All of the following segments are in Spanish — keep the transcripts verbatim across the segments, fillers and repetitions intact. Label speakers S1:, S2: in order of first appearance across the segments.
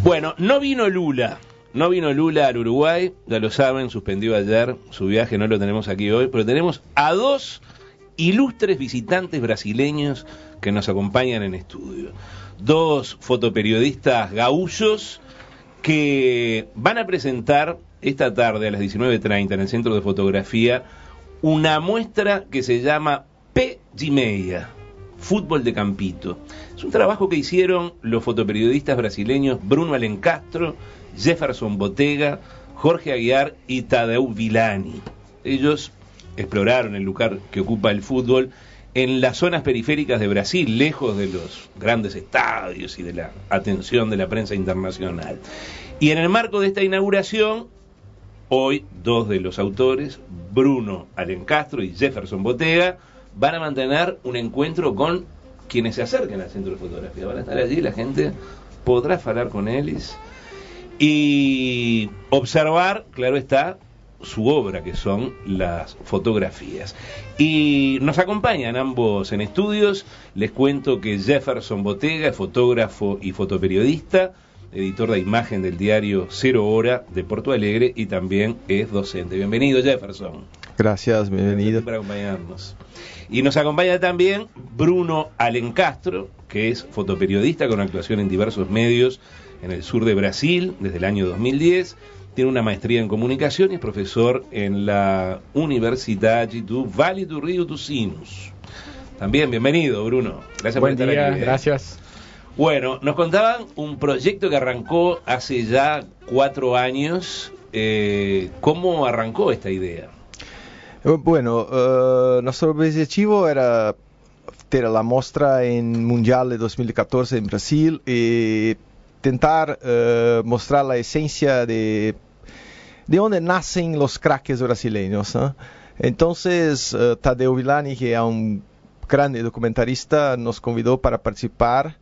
S1: Bueno, no vino Lula, no vino Lula al Uruguay, ya lo saben, suspendió ayer su viaje, no lo tenemos aquí hoy, pero tenemos a dos ilustres visitantes brasileños que nos acompañan en estudio. Dos fotoperiodistas gaullos que van a presentar esta tarde a las diecinueve treinta en el Centro de Fotografía una muestra que se llama Pé de Meia, Fútbol de Campito. Es un trabajo que hicieron los fotoperiodistas brasileños Bruno Alencastro, Jefferson Botega, Jorge Aguiar y Tadeu Villani. Ellos exploraron el lugar que ocupa el fútbol en las zonas periféricas de Brasil, lejos de los grandes estadios y de la atención de la prensa internacional. Y en el marco de esta inauguración, hoy dos de los autores, Bruno Alencastro y Jefferson Botega, van a mantener un encuentro con quienes se acerquen al Centro de Fotografía. Van a estar allí, la gente podrá hablar con ellos y observar, claro está, su obra, que son las fotografías. Y nos acompañan ambos en estudios. Les cuento que Jefferson Botega es fotógrafo y fotoperiodista, editor de imagen del diario Cero Hora de Porto Alegre y también es docente. Bienvenido, Jefferson.
S2: Gracias, bienvenido.
S1: Gracias por acompañarnos. Y nos acompaña también Bruno Alencastro, que es fotoperiodista con actuación en diversos medios en el sur de Brasil desde el año dos mil diez. Tiene una maestría en comunicación y es profesor en la Universidade do Vale do Rio dos Sinos. También, bienvenido, Bruno. Gracias
S3: Buen
S1: por estar
S3: día,
S1: aquí. ¿eh?
S3: Gracias.
S1: Bueno, nos contaban un proyecto que arrancó hace ya cuatro años. Eh, ¿Cómo arrancó esta idea?
S2: Bueno, uh, nuestro objetivo era tener la muestra en Mundial de dos mil catorce en Brasil y tentar uh, mostrar la esencia de, de donde nacen los craques brasileños, ¿no? Entonces, uh, Tadeu Villani, que es un grande documentarista, nos convidó para participar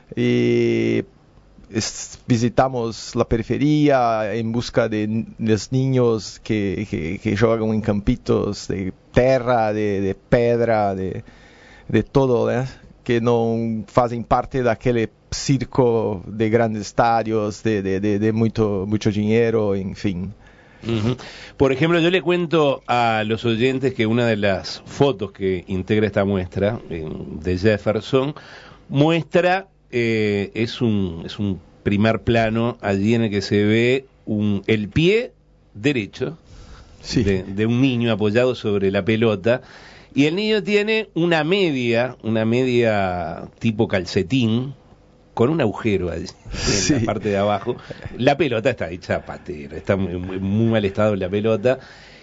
S2: y es, visitamos la periferia en busca de los niños que, que, que juegan en campitos de terra, de, de pedra, de, de todo, ¿eh? Que no hacen parte de aquel circo de grandes estadios, de, de, de, de mucho, mucho dinero, en fin.
S1: Uh-huh. Por ejemplo, yo le cuento a los oyentes que una de las fotos que integra esta muestra eh, de Jefferson muestra, eh, es un es un primer plano allí en el que se ve un, el pie derecho
S2: sí.
S1: de, de un niño apoyado sobre la pelota. Y el niño tiene una media, una media tipo calcetín, con un agujero allí,
S2: sí.
S1: en la parte de abajo. La pelota está hecha patera, está muy, muy, muy mal estado la pelota.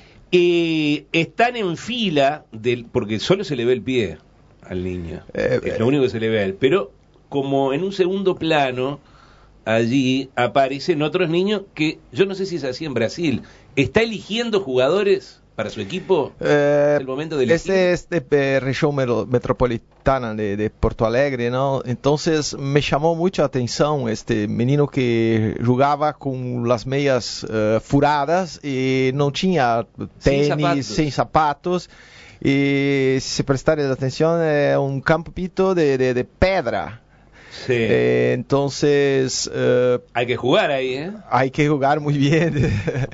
S1: Y están en fila, del, porque solo se le ve el pie al niño,
S2: eh,
S1: es lo único que se le ve a él. Pero como en un segundo plano, allí aparecen otros niños que, yo no sé si es así en Brasil, está eligiendo jugadores para su equipo.
S2: Eh,
S1: es el momento de elegir.
S2: Este es de eh, región metropolitana de, de Porto Alegre, ¿no? Entonces me llamó mucha atención este menino que jugaba con las medias uh, furadas y no tenía tenis,
S1: sin zapatos.
S2: Sin zapatos. Y si prestarles atención, es un campito de, de, de pedra.
S1: Sí.
S2: Eh, entonces uh,
S1: hay que jugar ahí, ¿eh?
S2: Hay que jugar muy bien.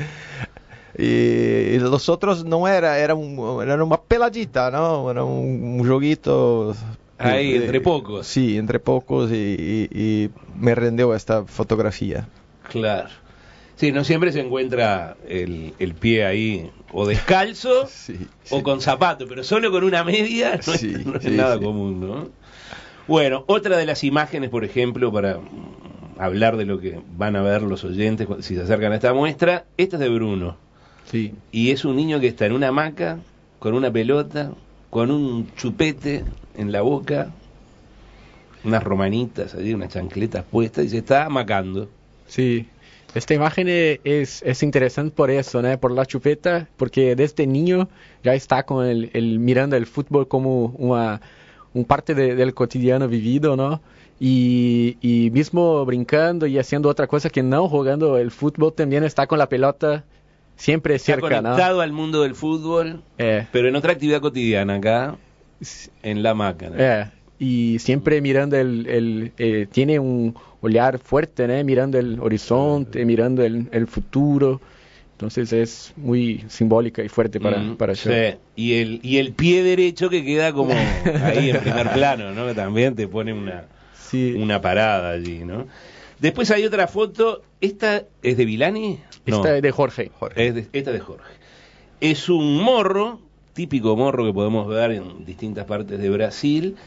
S2: Y los otros no era, era, un, era una peladita, ¿no? Era un, un jueguito.
S1: Ahí,
S2: de,
S1: entre pocos.
S2: Sí, entre pocos y, y, y me rendió esta fotografía.
S1: Claro. Sí, no siempre se encuentra el, el pie ahí o descalzo
S2: sí,
S1: o
S2: sí.
S1: con zapato, pero solo con una media no,
S2: sí,
S1: es, no es
S2: sí,
S1: nada
S2: sí.
S1: común, ¿no? Bueno, otra de las imágenes, por ejemplo, para hablar de lo que van a ver los oyentes si se acercan a esta muestra, esta es de Bruno.
S2: Sí.
S1: Y es un niño que está en una hamaca, con una pelota, con un chupete en la boca, unas romanitas allí, unas chancletas puestas, y se está hamacando.
S3: Sí, esta imagen es, es interesante por eso, ¿no? Por la chupeta, porque desde niño ya está con el, el mirando el fútbol como una un parte de, del cotidiano vivido, ¿no? Y, y mismo brincando y haciendo otra cosa que no jugando el fútbol, también está con la pelota siempre cerca,
S1: está conectado
S3: ¿no?
S1: al mundo del fútbol,
S3: eh.
S1: pero en otra actividad cotidiana acá, en la hamaca, ¿no?
S3: Eh. y siempre mirando el, el eh, tiene un olhar fuerte, ¿no? Mirando el horizonte, mirando el, el futuro. Entonces es muy simbólica y fuerte para,
S1: Mm,
S3: para
S1: sí.
S3: yo.
S1: Y el, y el pie derecho que queda como ahí en primer plano, ¿no? Que también te pone una,
S3: Sí.
S1: una parada allí, ¿no? Después hay otra foto. ¿Esta es de Villani? No,
S3: Esta es de Jorge.
S1: es de, esta es de Jorge. Es un morro, típico morro que podemos ver en distintas partes de Brasil.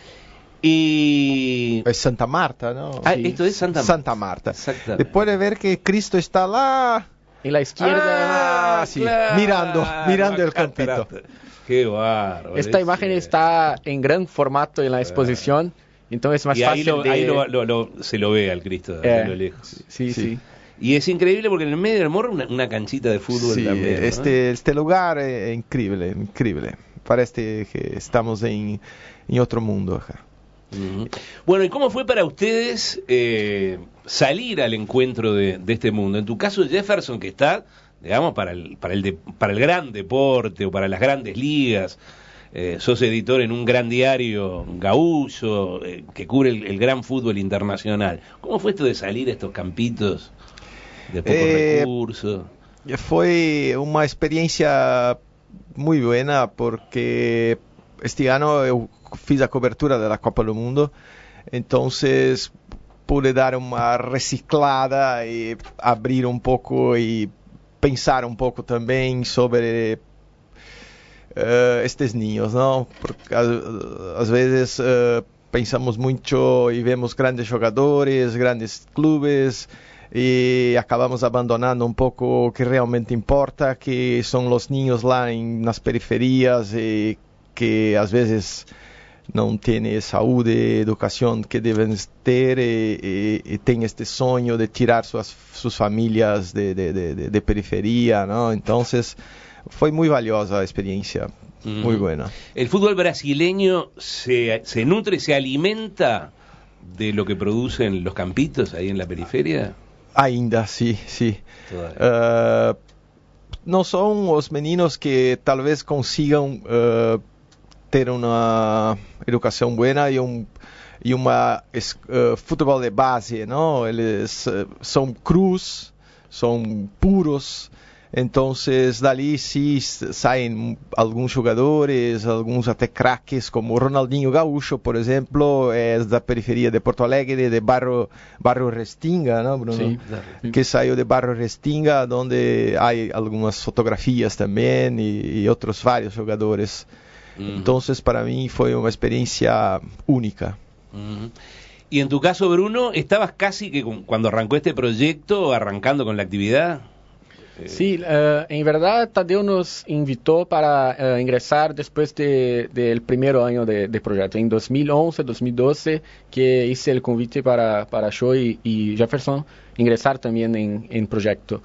S1: Y...
S2: Es Santa Marta, ¿no?
S1: Ah,
S3: Sí.
S1: esto es Santa Marta.
S2: Santa Marta.
S1: Exactamente.
S2: Después de ver que Cristo está lá,
S3: En la izquierda.
S1: Ah,
S2: sí,
S1: claro,
S2: mirando, mirando el
S1: acá
S2: campito.
S1: atrás. Qué bárbaro.
S3: Esta
S1: ese.
S3: imagen está en gran formato en la exposición, entonces es más
S1: Y ahí,
S3: fácil
S1: lo,
S3: de...
S1: ahí lo, lo- lo- se lo ve al Cristo
S3: Eh,
S1: a lo lejos.
S3: Sí, sí.
S2: Sí.
S1: Y es increíble porque en el medio del morro una, una canchita de fútbol
S2: Sí,
S1: también, ¿no?
S2: este, este lugar es increíble, increíble. Parece que estamos en, en otro mundo acá.
S1: Ujú. Bueno, ¿y cómo fue para ustedes eh, salir al encuentro de, de este mundo? En tu caso, Jefferson, que está, digamos, para el, para el, de- para el gran deporte o para las grandes ligas, eh, sos editor en un gran diario gaúcho eh, que cubre el, el gran fútbol internacional. ¿Cómo fue esto de salir a estos campitos de pocos
S2: Eh,
S1: recursos?
S2: Foi uma experiência muito buena porque este ano eu fiz a cobertura da Copa do Mundo, então pude dar uma reciclada e abrir um pouco e pensar um pouco também sobre uh, estes ninhos, não? Porque às vezes uh, pensamos muito e vemos grandes jogadores, grandes clubes, e acabamos abandonando um pouco o que realmente importa, que são os ninhos lá em, nas periferias e que às vezes não têm saúde, educação que devem ter e, e, e tem este sonho de tirar suas, suas famílias de, de, de, de periferia, não? Então foi muito valiosa a experiência,
S1: Mm.
S2: muito buena.
S1: ¿El fútbol brasileño se, se nutre, se alimenta de lo que producen los campitos ahí en la periferia?
S2: Ainda, sim, sim. Uh, não são os meninos que talvez consigam uh, ter uma educação boa e um e uma uh, futebol de base, não? Eles uh, são crus, são puros. Então, dali sim saem alguns jogadores, alguns até craques, como Ronaldinho Gaúcho, por exemplo, é da periferia de Porto Alegre, de Barro, Barro Restinga, não, Bruno?
S3: Sim.
S2: Que saiu de Barro Restinga, onde há algumas fotografias também e, e outros vários jogadores.
S1: Uhum.
S2: Então, para mim, foi uma experiência única.
S1: Uhum. Y en tu caso, Bruno, ¿estabas casi que con- cuando arrancó este proyecto, arrancando con la actividad?
S3: Sí, uh, en verdad Tadeo nos invitó para uh, ingresar después de, del primer año de, de proyecto. En dos mil once, dos mil doce, que hice el convite para, para yo y, y Jefferson ingresar también en, en proyecto.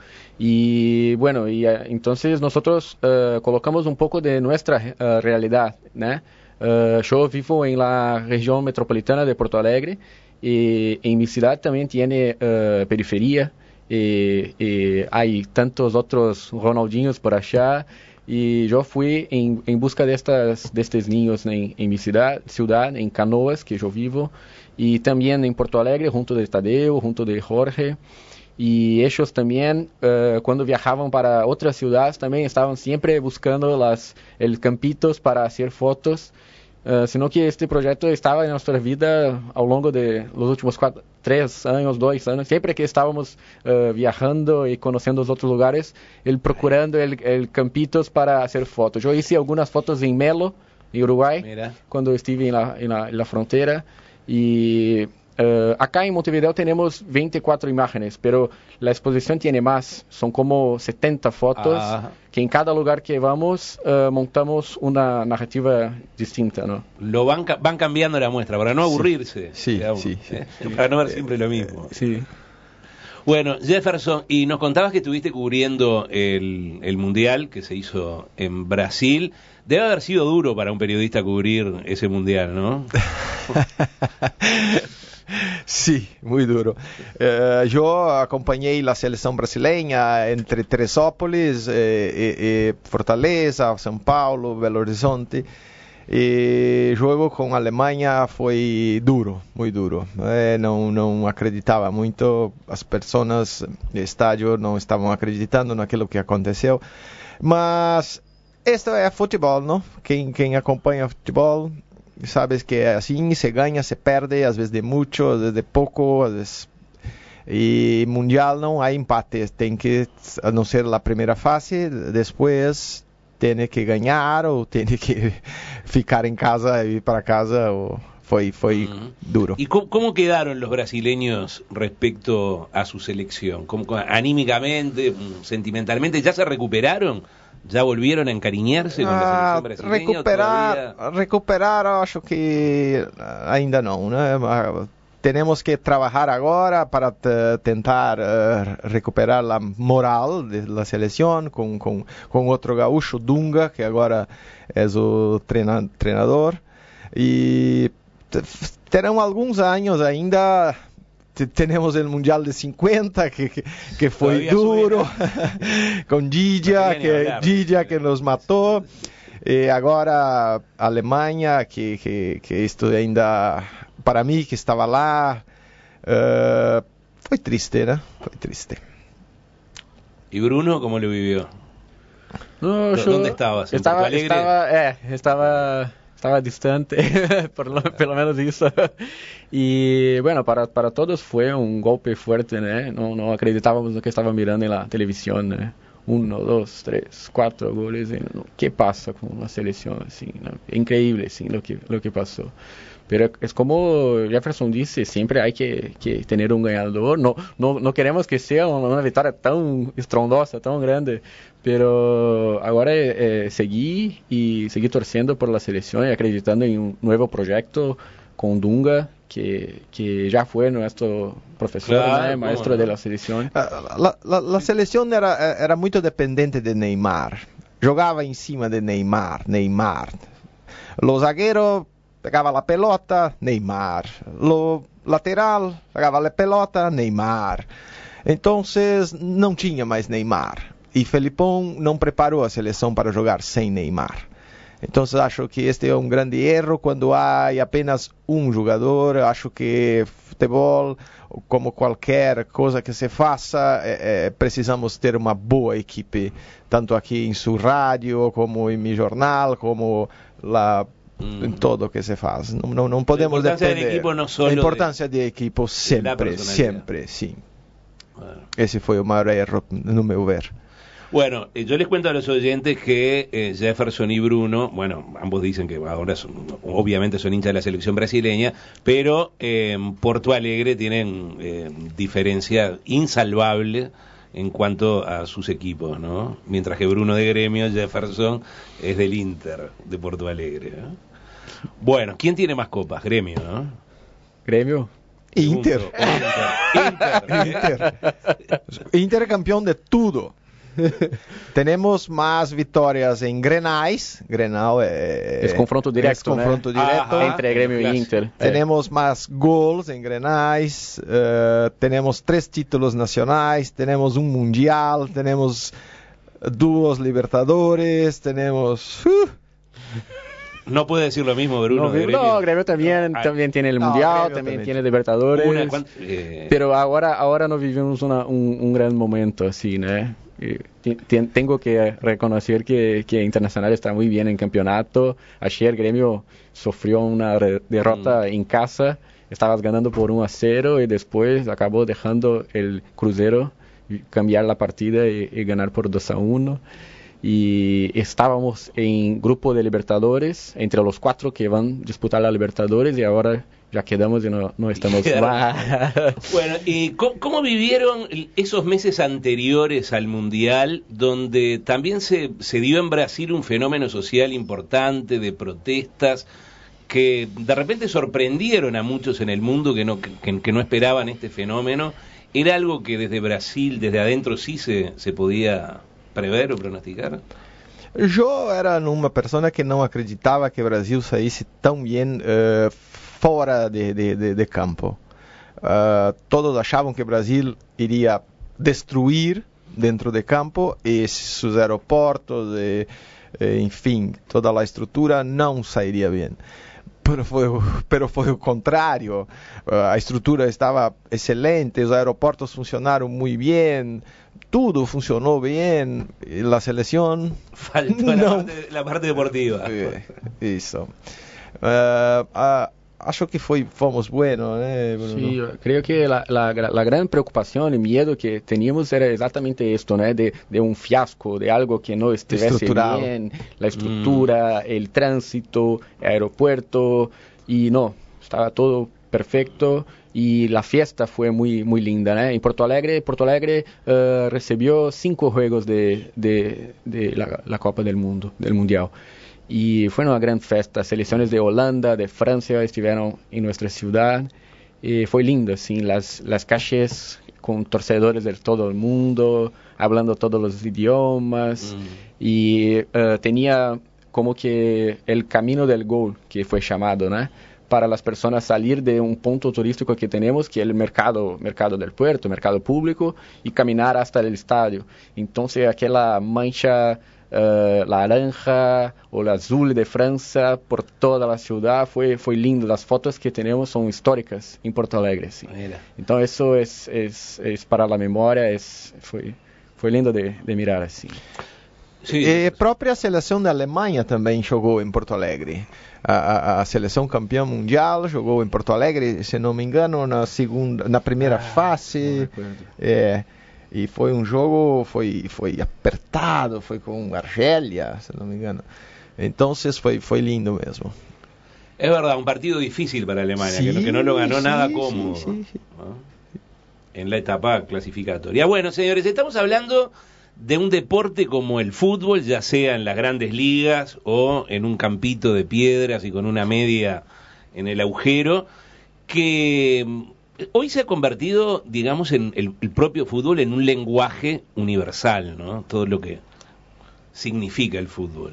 S3: Y bueno, y uh, entonces nosotros uh, colocamos un poco de nuestra uh, realidad, ¿no? Uh, yo vivo en la región metropolitana de Porto Alegre y en mi ciudad también tiene uh, periferia. Eh, eh, hay tantos otros Ronaldinhos por allá y yo fui en, en busca de, estas, de estos niños en, en mi ciudad, ciudad, en Canoas, que yo vivo, y también en Porto Alegre, junto de Tadeo, junto de Jorge, y ellos también, uh, cuando viajaban para otras ciudades, también estaban siempre buscando las, el campitos para hacer fotos. Uh, sino que este proyecto estaba en nuestra vida ao longo de los últimos cuatro, tres años, dos años, siempre que estábamos uh, viajando y conociendo los otros lugares, el procurando el, el campitos para hacer fotos. Yo hice algunas fotos en Melo, en Uruguay,
S1: Mira.
S3: cuando estuve en la, en la, en la frontera, y uh, acá en Montevideo tenemos veinticuatro imágenes, pero la exposición tiene más, son como setenta fotos,
S1: Ah.
S3: que en cada lugar que vamos uh, montamos una narrativa distinta, ¿no?
S1: Lo van, ca- van cambiando la muestra para no aburrirse.
S2: Sí,
S1: digamos,
S2: sí, sí.
S1: ¿eh? Para no ver siempre lo mismo.
S3: Sí.
S1: Bueno, Jefferson, y nos contabas que estuviste cubriendo el, el Mundial que se hizo en Brasil. Debe haber sido duro para un periodista cubrir ese Mundial, ¿no?
S2: Sim, muito duro. Uh, eu acompanhei a seleção brasileira entre Teresópolis, eh, eh, eh, Fortaleza, São Paulo, Belo Horizonte. E jogo com a Alemanha foi duro, muito duro. É, não, não acreditava muito, as pessoas do estádio não estavam acreditando naquilo que aconteceu. Mas isto é futebol, não? Quem, quem acompanha futebol sabe que é assim, se ganha, se perde, às vezes de muito, às vezes de pouco, às vezes... E mundial não há empate, tem que, a não ser a primeira fase, depois... tem que ganhar ou tem que ficar em casa e ir para casa. Ou... Foi, foi uh-huh. duro.
S1: ¿Y cómo, cómo quedaron los brasileños respecto a su selección? ¿Cómo, anímicamente, sentimentalmente, ya se recuperaron? ¿Ya volvieron a encariñarse con
S2: ah,
S1: la selección brasileña?
S2: Recuperar,
S1: todavía...
S2: recuperar, acho que ainda não, né? Temos que trabalhar agora para t- tentar uh, recuperar a moral da seleção com, com, com outro gaúcho, Dunga, que agora é o treina, treinador. E t- terão alguns anos ainda. T- temos o Mundial de cinquenta, que, que, que foi duro, com Didia, que, Didia que nos matou. E agora a Alemanha, que, que, que isto ainda... Para mim, que estava lá, uh, foi triste, né? Foi triste.
S1: ¿Y Bruno cómo lo vivió?
S3: No, yo
S1: ¿Dónde estabas? ¿En
S3: estaba,
S1: Porto Alegre?
S3: estaba, eh, estaba, estaba distante, por lo, pelo menos eso. Y bueno, para, para todos fue un golpe fuerte, ¿no? No, no acreditábamos lo que estaba mirando en la televisión, ¿no? Uno, dos, tres, cuatro goles. Y, ¿no? ¿Qué pasa con una selección así? ¿No? Increíble, sí, lo que, lo que pasó. Pero es como Jefferson dice, siempre hay que, que tener un ganador. No, no, no queremos que sea una, una victoria tan estrondosa, tan grande, pero ahora eh, seguí y seguí torciendo por la selección y acreditando en un nuevo proyecto con Dunga, que, que ya fue nuestro profesor,
S1: claro,
S3: ¿no? Maestro
S1: no.
S3: de la selección.
S2: La, la, la selección era, era muito dependente de Neymar. Jogava em cima de Neymar, Neymar. Los zagueiros pegava a pelota, Neymar. Lo lateral, pegava a pelota, Neymar. Então, não tinha mais Neymar. E Felipão não preparou a seleção para jogar sem Neymar. Então, acho que este é um grande erro quando há apenas um jogador. Acho que futebol, como qualquer coisa que se faça, é, é, precisamos ter uma boa equipe, tanto aqui em sua rádio, como em meu jornal, como lá... Mm. En todo que se faz. No, no, no podemos
S1: la importancia
S2: depender.
S1: del equipo no solo
S2: la importancia
S1: de,
S2: del equipo siempre, siempre, sí. Bueno. Ese fue el mayor error, no me ver.
S1: Bueno, eh, yo les cuento a los oyentes que eh, Jefferson y Bruno, bueno, ambos dicen que ahora son, obviamente son hinchas de la selección brasileña, pero eh, en Porto Alegre tienen eh, diferencia insalvable en cuanto a sus equipos, ¿no? Mientras que Bruno de Gremio, Jefferson es del Inter de Porto Alegre, ¿no? Bueno, ¿quién tiene más copas? Gremio, ¿no?
S3: Gremio.
S2: Inter.
S1: Inter. Inter.
S2: Inter. Inter campeón de todo. Tenemos más victorias en Grenais. Grenal é,
S3: es confronto directo,
S2: es confronto
S3: né?
S2: directo.
S3: Ajá, entre Grêmio e Inter.
S2: Tenemos é. más gols en Grenais. Uh, tenemos tres títulos nacionais. Tenemos un mundial. Tenemos dos Libertadores. Tenemos... Uh.
S1: No puede decir lo mismo Bruno.
S3: No,
S1: de Gremio.
S3: no, Gremio también, no, también tiene el
S2: no,
S3: Mundial,
S2: Gremio
S3: también
S2: también
S3: tiene Libertadores.
S1: Una, eh...
S3: Pero ahora, ahora no vivimos una, un, un gran momento así, ¿no? T- t- tengo que reconocer que, que Internacional está muy bien en campeonato. Ayer Gremio sufrió una re- derrota mm. en casa. Estabas ganando por uno a cero y después acabó dejando el Cruzeiro cambiar la partida y, y ganar por dos a uno. Y estábamos en grupo de Libertadores, entre los cuatro que van a disputar la Libertadores, y ahora ya quedamos y no, no estamos más.
S1: Bueno, ¿y cómo, cómo vivieron esos meses anteriores al Mundial, donde también se, se dio en Brasil un fenómeno social importante de protestas que de repente sorprendieron a muchos en el mundo que no, que, que no esperaban este fenómeno? ¿Era algo que desde Brasil, desde adentro, sí se, se podía prever ou pronosticar?
S2: Eu era uma pessoa que não acreditava que o Brasil saísse tão bem uh, fora de, de, de, de campo. Uh, todos achavam que o Brasil iria destruir dentro de campo e seus aeroportos, e, eh, enfim, toda a estrutura não sairia bem. Pero foi, pero foi o contrário. A estrutura estava excelente, os aeroportos funcionaram muito bem, tudo funcionou bem. A seleção
S1: faltou a parte, la parte deportiva.
S2: Isso. Uh, uh, acho que foi, fomos buenos, né, Bruno?
S3: Sí, yo creo que la, la, la gran preocupación y miedo que teníamos era exactamente esto, ¿no? De, de un fiasco, de algo que no estuviese bien, la estructura, mm. el tránsito, el aeropuerto, y no, estaba todo perfecto y la fiesta fue muy muy linda, ¿no? En Porto Alegre, Porto Alegre uh, recibió cinco juegos de, de, de la, la Copa del Mundo, del Mundial. Y fue una gran fiesta. Selecciones de Holanda, de Francia estuvieron en nuestra ciudad. Y fue lindo, sí, las, las calles con torcedores de todo el mundo, hablando todos los idiomas. Mm. Y uh, tenía como que el camino del gol, que fue llamado, ¿no? Para las personas salir de un punto turístico que tenemos, que es el mercado, mercado del puerto, mercado público, y caminar hasta el estadio. Entonces aquella mancha Uh, laranja o la azul de Francia por toda la ciudad fue, fue lindo. Las fotos que tenemos son históricas en Porto Alegre, sí. Entonces eso es, es, es para la memoria, es, fue, fue lindo de, de mirar así.
S2: Sí. E a própria seleção da Alemanha também jogou em Porto Alegre. A, a, a seleção campeã mundial jogou em Porto Alegre, se não me engano, na segunda, na primeira ah, fase. É, e foi um jogo, foi, foi apertado, foi com Argélia, se não me engano. Então foi, foi lindo mesmo.
S1: Es verdad, un partido difícil para Alemania, sí, que, no, que no lo ganó sí, nada cómodo, sí, sí, sí. ¿no? En la etapa clasificatoria. Bueno, señores, estamos hablando de un deporte como el fútbol, ya sea en las grandes ligas o en un campito de piedras y con una media en el agujero, que hoy se ha convertido, digamos, en el, el propio fútbol en un lenguaje universal, ¿no? Todo lo que significa el fútbol.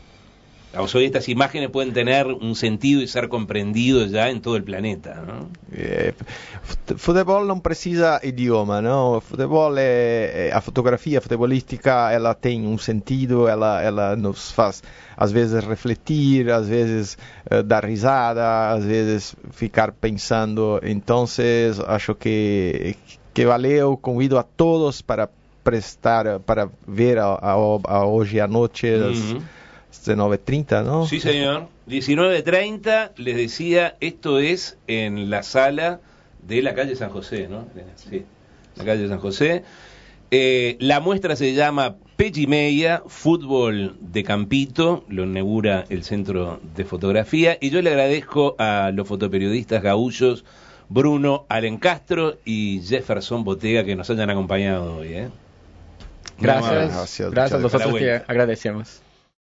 S1: O sea, hoy estas imágenes pueden tener un sentido y ser comprendidos ya en todo el planeta, ¿no?
S2: Eh, futebol não precisa idioma, não? Futebol é, é a fotografia futebolística, ela tem um sentido, ela ela nos faz às vezes refletir, às vezes uh, dar risada, às vezes ficar pensando. Então, acho que que valeu. Convido a todos para prestar, para ver a, a, a hoje à noite.
S1: Mm-hmm.
S2: diecinueve treinta, ¿no?
S1: Sí, señor. diecinueve treinta, les decía, esto es en la sala de la calle San José, ¿no? Sí, la calle San José. Eh, la muestra se llama Pejimeia, fútbol de campito, lo inaugura el Centro de Fotografía, y yo le agradezco a los fotoperiodistas gaullos Bruno Alencastro y Jefferson Botega que nos hayan acompañado hoy, ¿eh?
S3: Gracias, gracias, gracias a nosotros que agradecemos.